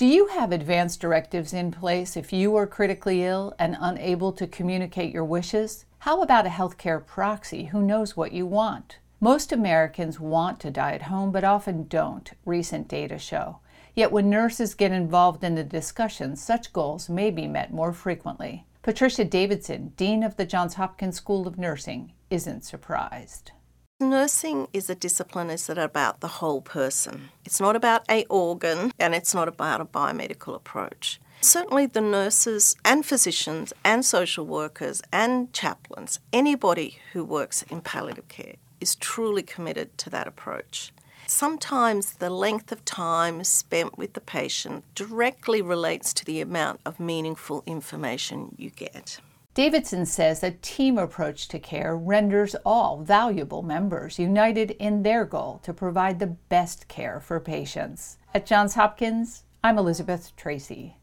Do you have advance directives in place if you are critically ill and unable to communicate your wishes? How about a healthcare proxy who knows what you want? Most Americans want to die at home, but often don't, recent data show. Yet when nurses get involved in the discussion, such goals may be met more frequently. Patricia Davidson, Dean of the Johns Hopkins School of Nursing, isn't surprised. Nursing is a discipline that's about the whole person. It's not about an organ, and it's not about a biomedical approach. Certainly the nurses and physicians and social workers and chaplains, anybody who works in palliative care, is truly committed to that approach. Sometimes the length of time spent with the patient directly relates to the amount of meaningful information you get. Davidson says a team approach to care renders all valuable members united in their goal to provide the best care for patients. At Johns Hopkins, I'm Elizabeth Tracy.